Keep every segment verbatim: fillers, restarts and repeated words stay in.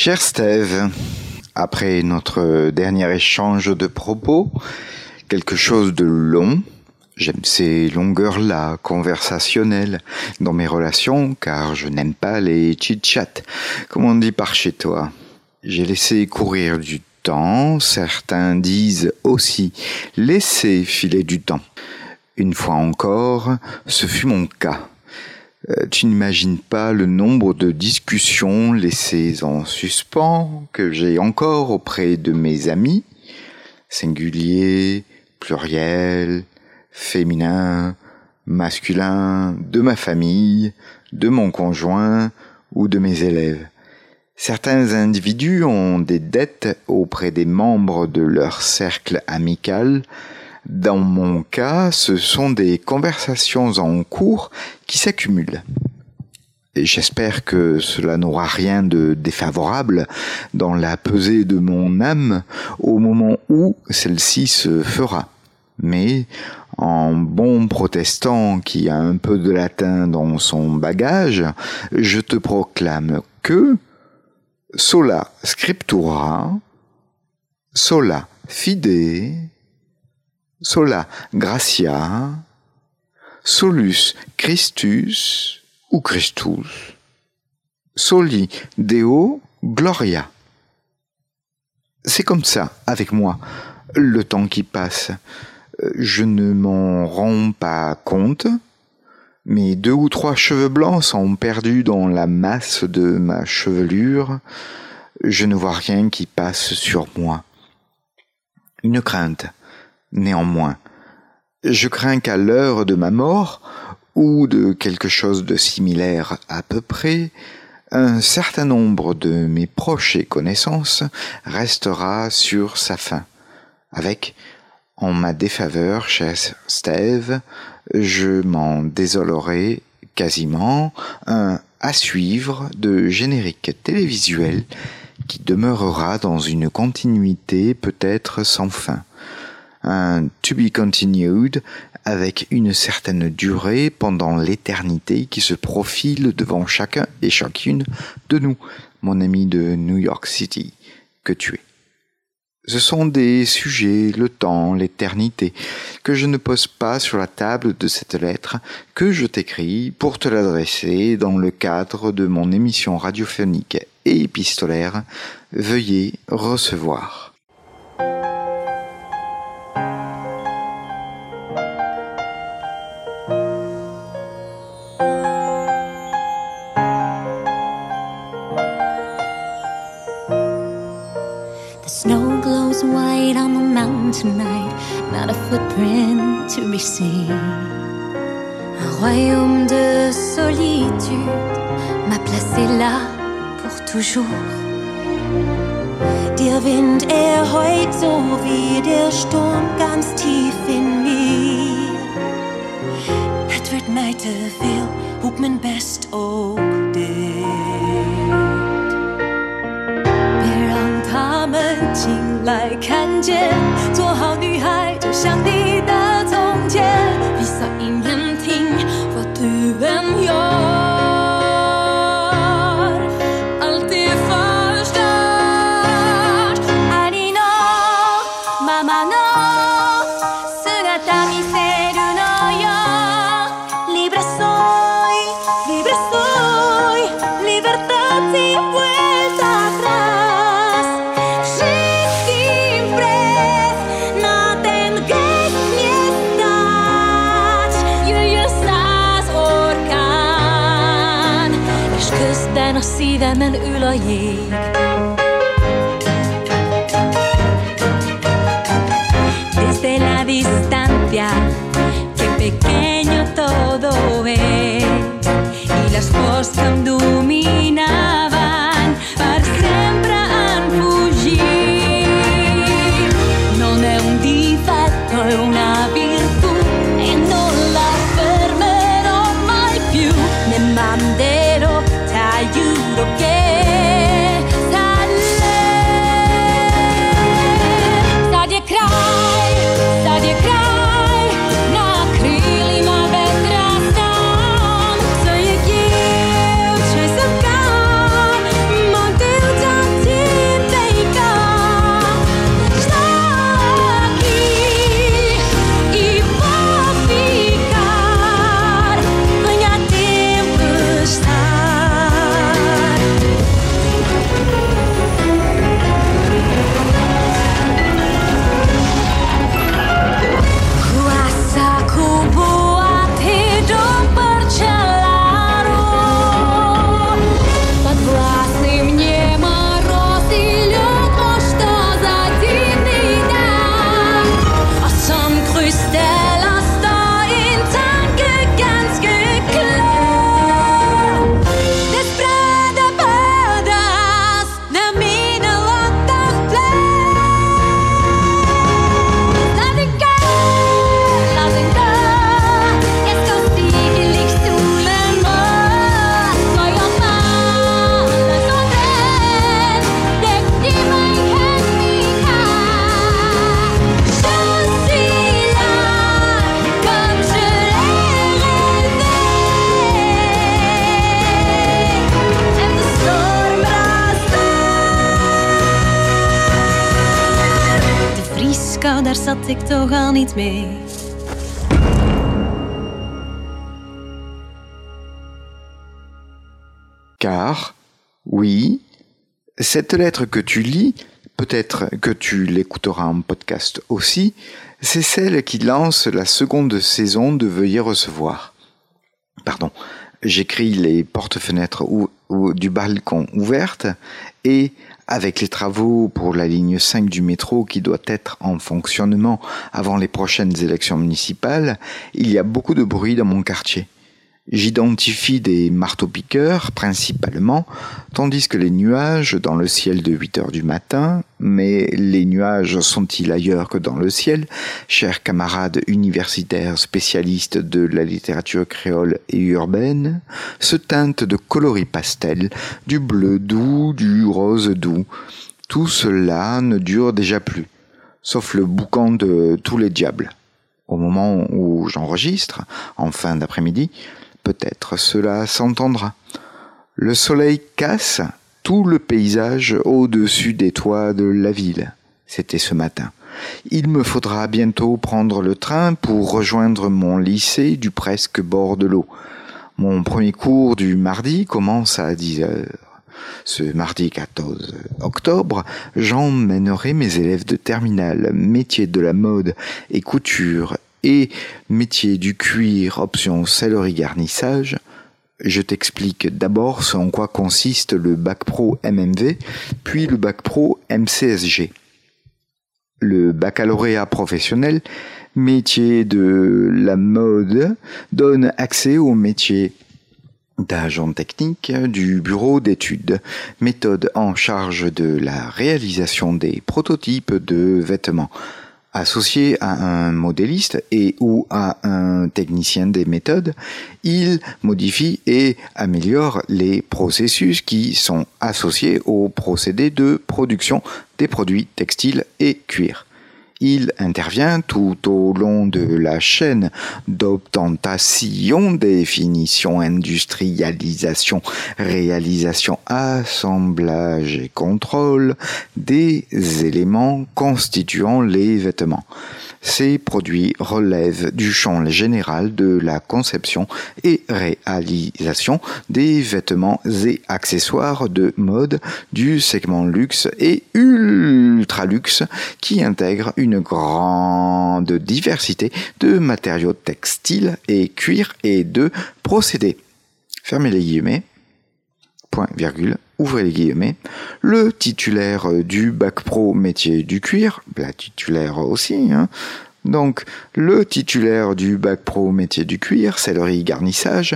Cher Steve, après notre dernier échange de propos, quelque chose de long, j'aime ces longueurs-là, conversationnelles, dans mes relations, car je n'aime pas les chit-chats, comme on dit par chez toi. J'ai laissé courir du temps, certains disent aussi laisser filer du temps. Une fois encore, ce fut mon cas. Euh, tu n'imagines pas le nombre de discussions laissées en suspens que j'ai encore auprès de mes amis, singulier, pluriel, féminin, masculin, de ma famille, de mon conjoint ou de mes élèves. Certains individus ont des dettes auprès des membres de leur cercle amical. Dans mon cas, ce sont des conversations en cours qui s'accumulent. Et j'espère que cela n'aura rien de défavorable dans la pesée de mon âme au moment où celle-ci se fera. Mais, en bon protestant qui a un peu de latin dans son bagage, je te proclame que sola scriptura, sola fide, sola gratia, solus Christus ou Christus, soli Deo gloria. C'est comme ça, avec moi, le temps qui passe. Je ne m'en rends pas compte. Mes deux ou trois cheveux blancs sont perdus dans la masse de ma chevelure. Je ne vois rien qui passe sur moi. Une crainte, néanmoins. Je crains qu'à l'heure de ma mort, ou de quelque chose de similaire à peu près, un certain nombre de mes proches et connaissances restera sur sa faim, avec, en ma défaveur, cher Steve, je m'en désolerai quasiment, un à suivre de générique télévisuel qui demeurera dans une continuité peut-être sans fin. Un to be continued avec une certaine durée pendant l'éternité qui se profile devant chacun et chacune de nous, mon ami de New York City, que tu es. Ce sont des sujets, le temps, l'éternité, que je ne pose pas sur la table de cette lettre que je t'écris pour te l'adresser dans le cadre de mon émission radiophonique et épistolaire. Veuillez recevoir. The snow glows white on the mountain tonight, not a footprint to be seen. Un royaume de solitude m'a placé là pour toujours. Der Wind, er heult so wie der Sturm ganz tief in mir. Het wordt mij te veel, hoe men best ook deed. 他们进来看见，做好女孩就像你的从前。Visa ingenting vad du än gör. Allt är förstört. Ari no mama no sugata miseru no yo. Libre soy, libre soy, libertad sin vuelta atrás. A szívemen ül a jég. Desde la distancia, qué pequeño todo es. Y las cosas que em dominaven per sempre han fugit. Non è un difetto, è una virtù e non la fermerò mai più. Ne manderò aiuto che sale. Stadje kraj, stadje kraj, na krilima vetra sam. Så gick ljud, tjej som kan, man till daar zat ik toch al niet mee. Car, oui, cette lettre que tu lis, peut-être que tu l'écouteras en podcast aussi, c'est celle qui lance la seconde saison de Veuillez recevoir. Pardon, j'écris les portes-fenêtres ou, ou du balcon ouvertes et avec les travaux pour la ligne cinq du métro qui doit être en fonctionnement avant les prochaines élections municipales, il y a beaucoup de bruit dans mon quartier. J'identifie des marteaux-piqueurs principalement, tandis que les nuages dans le ciel de huit heures du matin, mais les nuages sont-ils ailleurs que dans le ciel, chers camarades universitaires spécialistes de la littérature créole et urbaine, se teintent de coloris pastel, du bleu doux, du rose doux. Tout cela ne dure déjà plus, sauf le boucan de tous les diables. Au moment où j'enregistre, en fin d'après-midi, peut-être cela s'entendra. Le soleil casse tout le paysage au-dessus des toits de la ville. C'était ce matin. Il me faudra bientôt prendre le train pour rejoindre mon lycée du presque bord de l'eau. Mon premier cours du mardi commence à dix heures. Ce mardi quatorze octobre, j'emmènerai mes élèves de terminale, métier de la mode et couture et métier du cuir, option sellerie garnissage. Je t'explique d'abord ce en quoi consiste le bac pro M M V, puis le bac pro M C S G. Le baccalauréat professionnel, métier de la mode, donne accès au métier d'agent technique du bureau d'études, méthode en charge de la réalisation des prototypes de vêtements, associé à un modéliste et ou à un technicien des méthodes, il modifie et améliore les processus qui sont associés au procédé de production des produits textiles et cuir. Il intervient tout au long de la chaîne d'obtentation, définition, industrialisation, réalisation, assemblage et contrôle des éléments constituant les vêtements. Ces produits relèvent du champ général de la conception et réalisation des vêtements et accessoires de mode du segment luxe et ultra-luxe qui intègre une grande diversité de matériaux textiles et cuir et de procédés. Fermez les guillemets. Point, virgule, ouvrez les guillemets. Le titulaire du bac pro métier du cuir, la titulaire aussi, hein. Donc, le titulaire du bac pro métier du cuir, sellerie garnissage,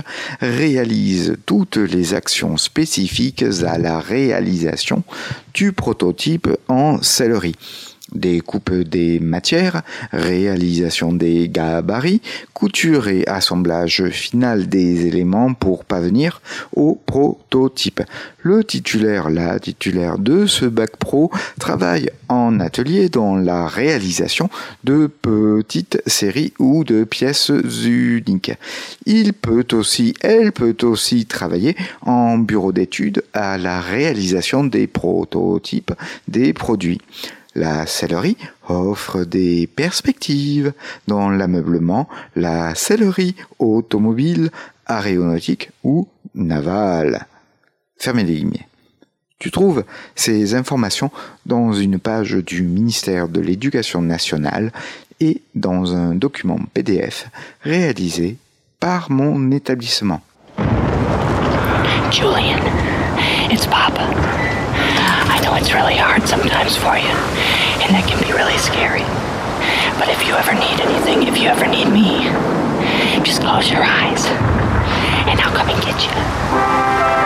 réalise toutes les actions spécifiques à la réalisation du prototype en sellerie. Découpe des matières, réalisation des gabarits, couture et assemblage final des éléments pour parvenir au prototype. Le titulaire, la titulaire de ce bac pro travaille en atelier dans la réalisation de petites séries ou de pièces uniques. Il peut aussi, elle peut aussi travailler en bureau d'études à la réalisation des prototypes des produits. La sellerie offre des perspectives dans l'ameublement, la sellerie automobile, aéronautique ou navale. Fermez les guillemets. Tu trouves ces informations dans une page du ministère de l'Éducation nationale et dans un document P D F réalisé par mon établissement. Julian, it's Papa. I know it's really hard sometimes for you, and that can be really scary. But if you ever need anything, if you ever need me, just close your eyes, and I'll come and get you.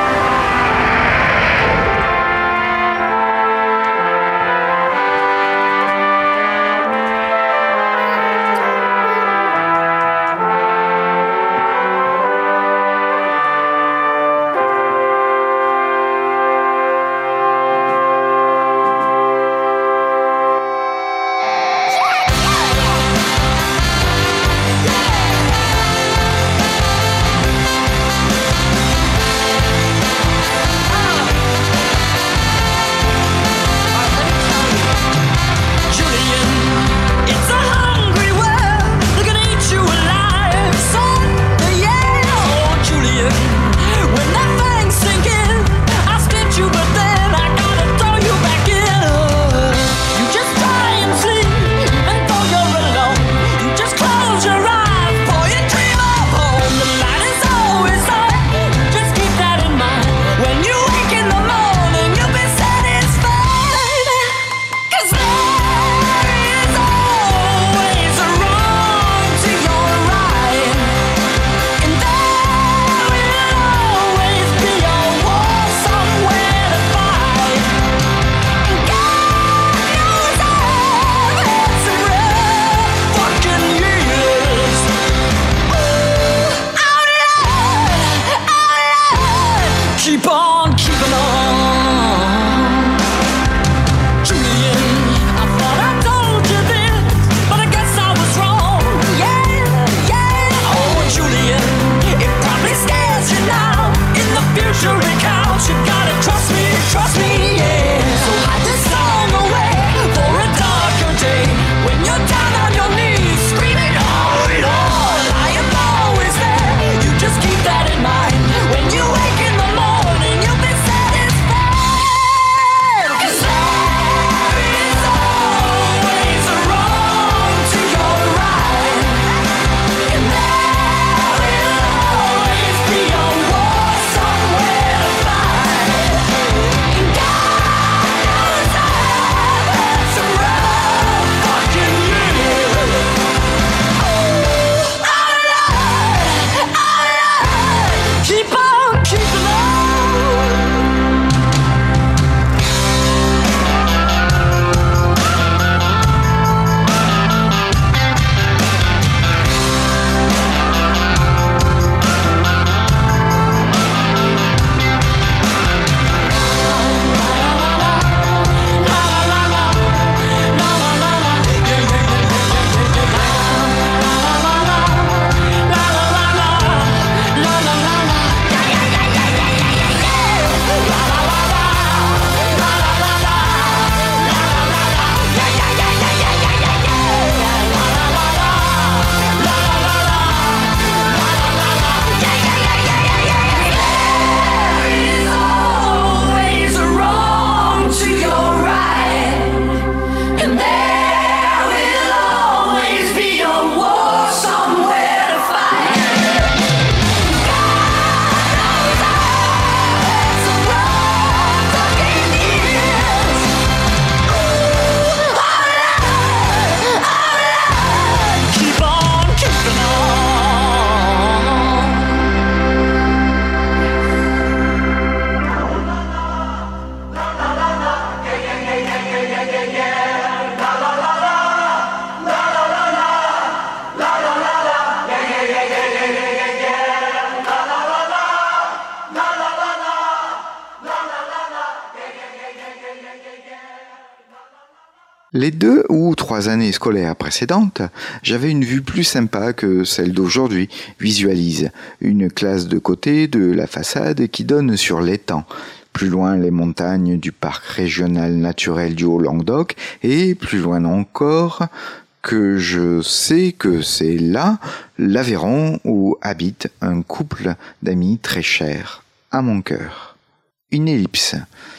Les deux ou trois années scolaires précédentes, j'avais une vue plus sympa que celle d'aujourd'hui. Visualise une classe de côté de la façade qui donne sur l'étang. Plus loin, les montagnes du parc régional naturel du Haut-Languedoc et plus loin encore que je sais que c'est là l'Aveyron où habite un couple d'amis très chers à mon cœur. Une ellipse.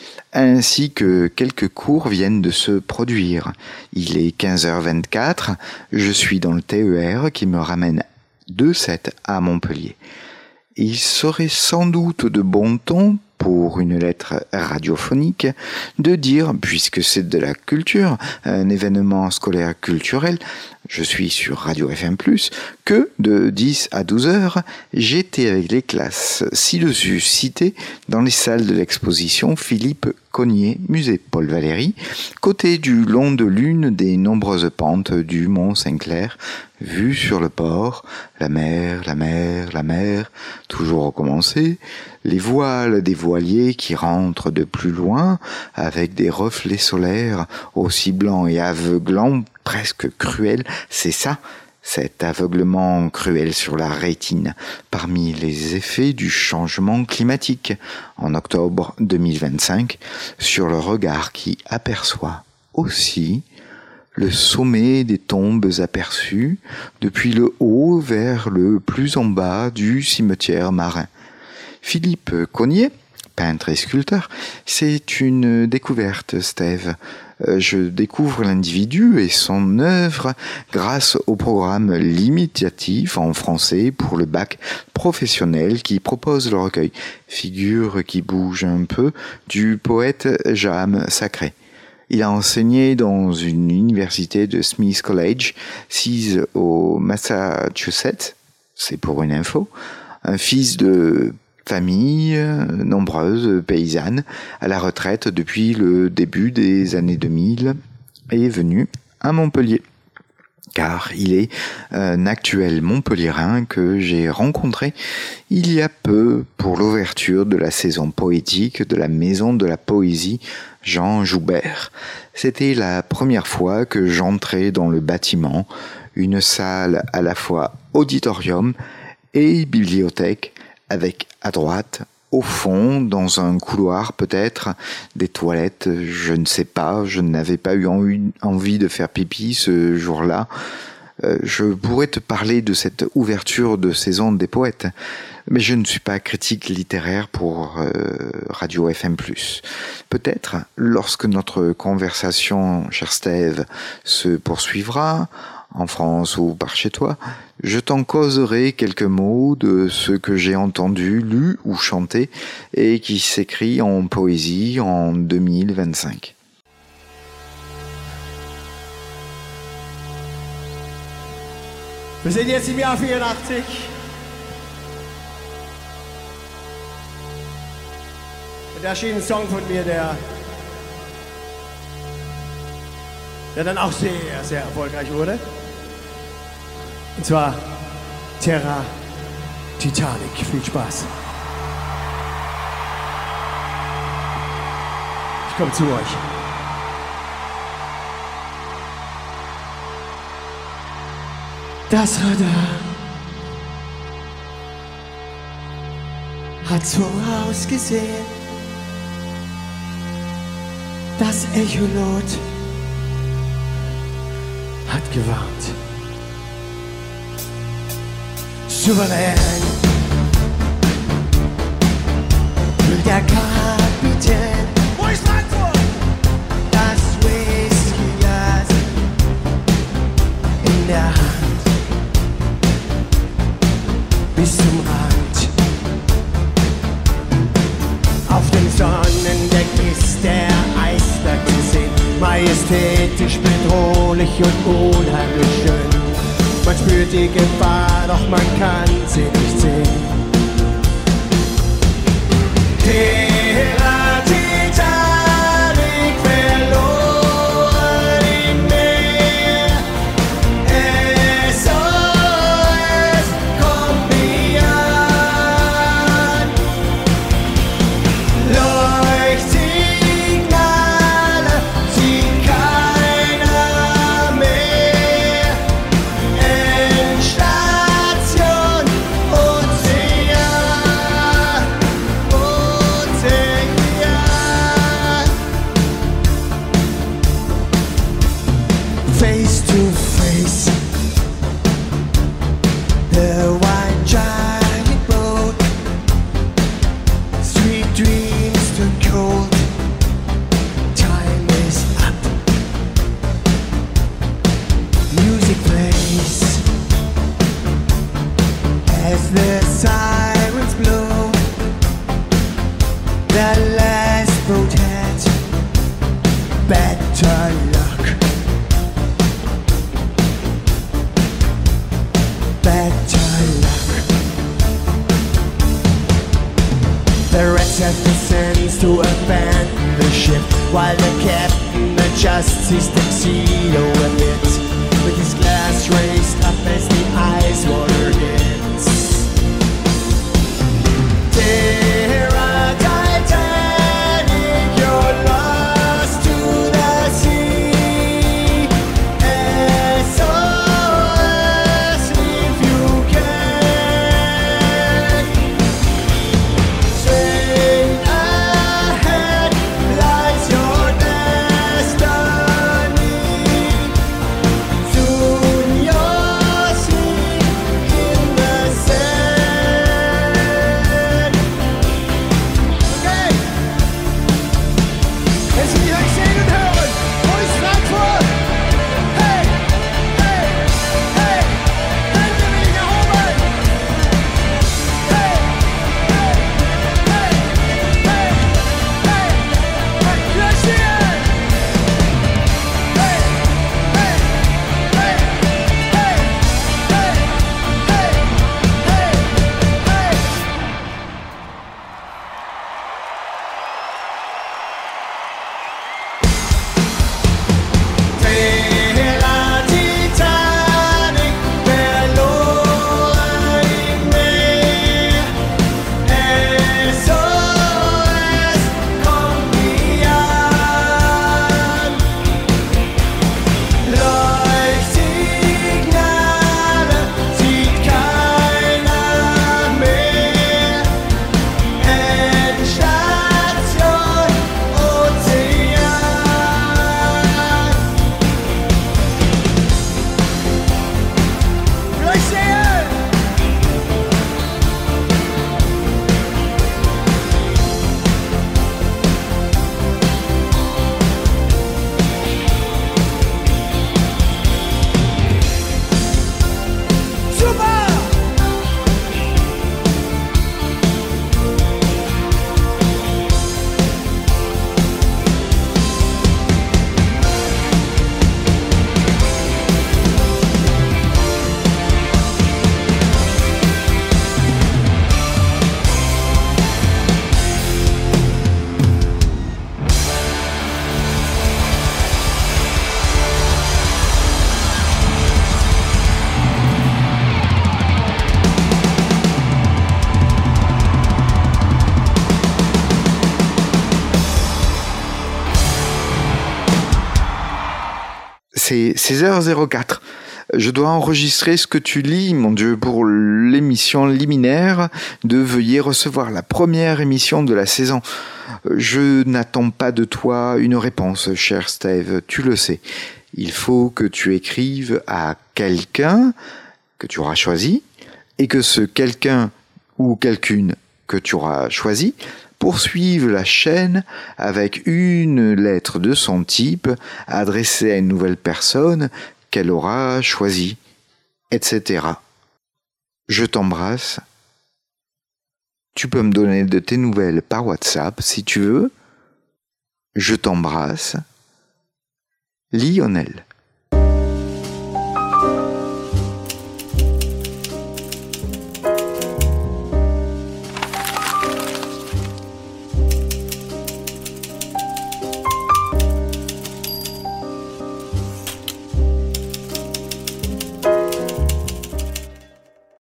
Ainsi que quelques cours viennent de se produire. Il est quinze heures vingt-quatre, je suis dans le T E R qui me ramène de Sète à Montpellier. Il serait sans doute de bon ton, pour une lettre radiophonique, de dire, puisque c'est de la culture, un événement scolaire culturel, je suis sur Radio F M plus, que de dix à douze heures, j'étais avec les classes ci-dessus citées dans les salles de l'exposition Philippe Cognier, musée Paul Valéry, côté du long de l'une des nombreuses pentes du Mont Saint-Clair, vue sur le port, la mer, la mer, la mer, toujours recommencer, les voiles des voiliers qui rentrent de plus loin, avec des reflets solaires aussi blancs et aveuglants, presque cruels, c'est ça, cet aveuglement cruel sur la rétine, parmi les effets du changement climatique, en octobre deux mille vingt-cinq, sur le regard qui aperçoit aussi le sommet des tombes aperçues depuis le haut vers le plus en bas du cimetière marin. Philippe Cognier, peintre et sculpteur, c'est une découverte, Steve. Je découvre l'individu et son œuvre grâce au programme limitatif en français pour le bac professionnel qui propose le recueil Figures qui bougent un peu du poète Jaham Sacré. Il a enseigné dans une université de Smith College, sise au Massachusetts, c'est pour une info, un fils de famille nombreuse, paysanne, à la retraite depuis le début des années deux mille, est venu à Montpellier. Car il est un actuel Montpelliérain que j'ai rencontré il y a peu pour l'ouverture de la saison poétique de la Maison de la Poésie Jean Joubert. C'était la première fois que j'entrais dans le bâtiment, une salle à la fois auditorium et bibliothèque, avec à droite, au fond, dans un couloir peut-être, des toilettes, je ne sais pas, je n'avais pas eu envie de faire pipi ce jour-là. Je pourrais te parler de cette ouverture de saison des poètes, mais je ne suis pas critique littéraire pour euh, Radio F M plus. Peut-être, lorsque notre conversation, cher Steve, se poursuivra, en France ou par chez toi, je t'en causerai quelques mots de ce que j'ai entendu, lu ou chanté et qui s'écrit en poésie en deux mille vingt-cinq. Wir sind jetzt im Jahr vierundachtzig. Und da erschien ein Song von mir, der, der dann auch sehr, sehr erfolgreich wurde. Und zwar Terra Titanic. Viel Spaß. Ich komme zu euch. Das Radar hat so ausgesehen. Das Echolot hat gewarnt. Souverän will der Kapitän. Wo ist Frankfurt? Das Whiskyglas in der Hand bis zum Rand. Auf dem Sonnendeck ist der Eisberg zu sehen, majestätisch, bedrohlich und unheimlich schön. Man spürt die Gefahr, doch man kann sie nicht sehen. Terra Titanic verloren im Meer. S O S, komm mir an. Leuchtsignale, sie keiner the last boat had better luck. Better luck. The rest have the sense to abandon the ship, while the captain adjusts his tuxedo a bit, with his glass raised up as the ice water hits. Terra Titanic, you're lost to the sea. S O S if you can. Straight ahead lies your destiny. Soon you'll sleep in the sand. Okay. Es ist wieder sehen und hören. Wo ist Frankfurt? Hey, hey, hey. Hände will ich erhoben. Hey, hey, hey, hey, hey, hey. Flaschieren. Hey, hey, hey, hey, hey, hey, hey, hey. Terra Titanic, verloren im Meer. S O S, komm mir an. Leuchtsignale sieht keiner mehr. Endstation Ozean. Vielleicht sehen! Super! C'est seize heures zéro quatre. Je dois enregistrer ce que tu lis, mon Dieu, pour l'émission liminaire de Veuillez recevoir la première émission de la saison. Je n'attends pas de toi une réponse, cher Steve, tu le sais. Il faut que tu écrives à quelqu'un que tu auras choisi et que ce quelqu'un ou quelqu'une que tu auras choisi poursuive la chaîne avec une lettre de son type adressée à une nouvelle personne qu'elle aura choisie, et cetera. Je t'embrasse. Tu peux me donner de tes nouvelles par WhatsApp si tu veux. Je t'embrasse. Lionel.